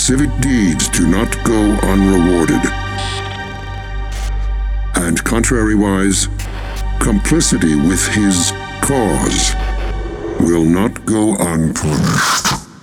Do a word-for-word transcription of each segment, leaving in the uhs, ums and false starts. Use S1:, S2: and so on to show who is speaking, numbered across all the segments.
S1: Civic deeds do not go unrewarded. And contrariwise, complicity with his cause will not go unpunished.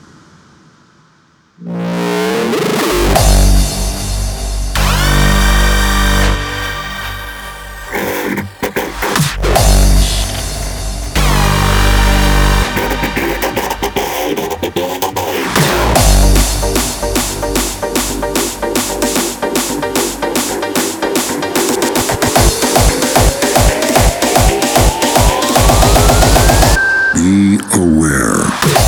S1: Be aware.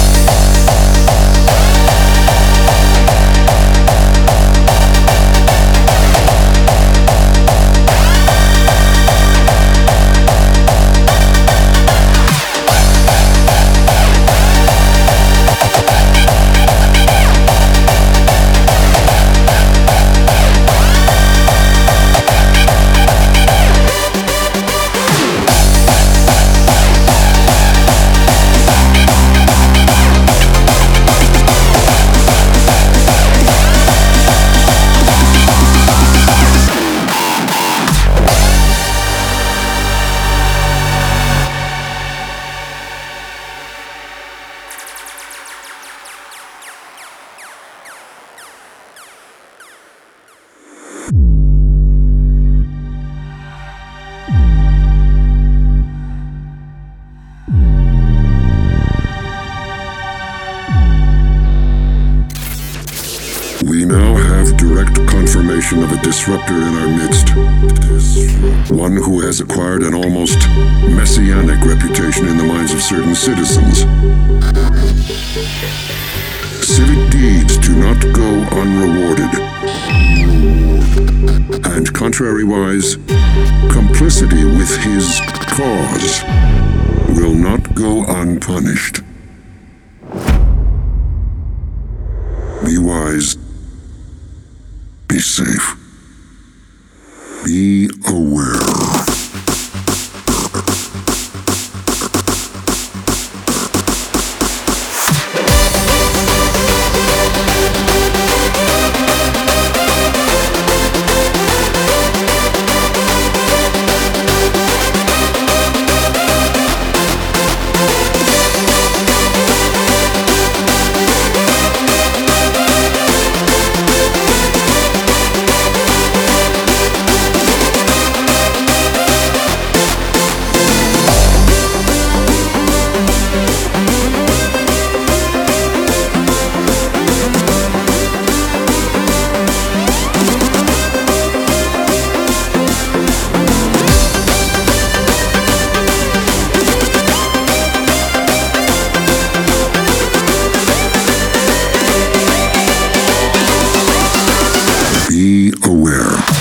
S1: We now have direct confirmation of a disruptor in our midst. One who has acquired an almost messianic reputation in the minds of certain citizens. Civic deeds do not go unrewarded. And contrariwise, complicity with his cause will not go unpunished. Be wise. Be safe. Be aware. Be aware.